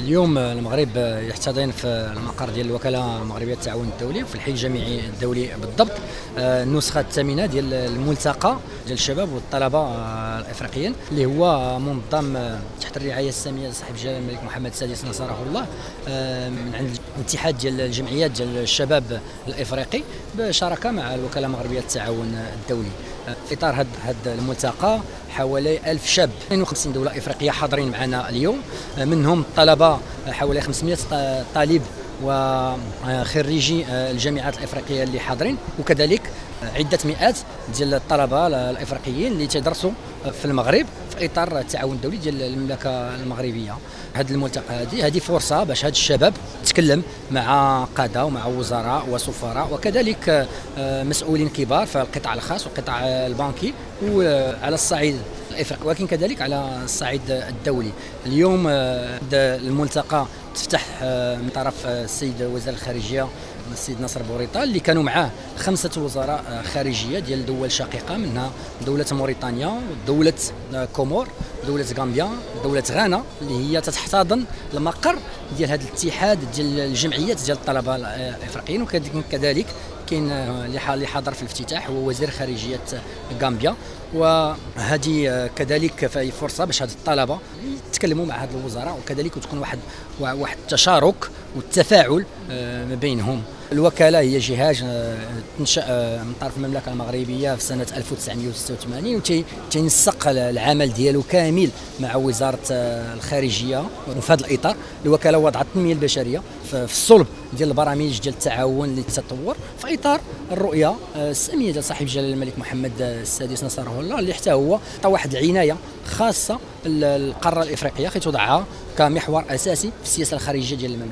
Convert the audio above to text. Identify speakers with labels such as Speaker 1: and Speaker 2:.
Speaker 1: اليوم المغرب يحتضن في المقر ديال الوكاله المغربيه للتعاون الدولي في الحي الجامعي الدولي بالضبط النسخه الثامنه ديال الملتقى ديال الشباب والطلبه الافريقيين اللي هو منظم تحت الرعايه الساميه صاحب جلاله الملك محمد السادس نصره الله من عند الاتحاد ديال الجمعيات ديال الشباب الافريقي بشراكه مع الوكاله المغربيه للتعاون الدولي. في اطار هذا الملتقى حوالي 1000 شاب 52 دوله افريقيه حاضرين معنا اليوم، منهم الطلبه حوالي 500 طالب وخريجي الجامعات الافريقيه اللي حاضرين، وكذلك عده مئات ديال الطلبه الافريقيين اللي تدرسوا في المغرب في اطار التعاون الدولي ديال المملكه المغربيه. هذا الملتقى هذه فرصه باش هذا الشباب تكلم مع قاده ومع وزراء وسفراء وكذلك مسؤولين كبار في القطاع الخاص والقطاع البنكي وعلى الصعيد الافريقي ولكن كذلك على الصعيد الدولي. اليوم الملتقى تفتح من طرف السيد وزير الخارجيه السيد نصر بوريطه اللي كانوا معاه 5 وزراء خارجيه ديال دول شقيقه، منها دوله موريتانيا، دوله كومور، دوله غامبيا، دوله غانا اللي هي تحتضن المقر ديال هذا الاتحاد ديال الجمعيات ديال الطلبه الافريقيين. وكذلك كاين اللي حاضر في الافتتاح هو وزير خارجيه غامبيا، وهذه كذلك فهي فرصه باش هاد الطلبه يتكلموا مع هاد الوزراء وكذلك وتكون واحد التشارك والتفاعل ما بينهم. الوكاله هي جهاز تنشأ من طرف المملكه المغربيه في سنه 1986 وتنسق العمل ديالو كامل مع وزاره الخارجيه. وفي هذا الاطار الوكاله وضعت التنميه البشريه في الصلب ديال البرامج ديال التعاون اللي تتطور في اطار الرؤيه الساميه ديال صاحب جلاله الملك محمد السادس نصره الله، اللي حتى هو عطى واحد العنايه خاصه للقاره الافريقيه توضعها كمحور اساسي في السياسه الخارجيه ديال المملكه.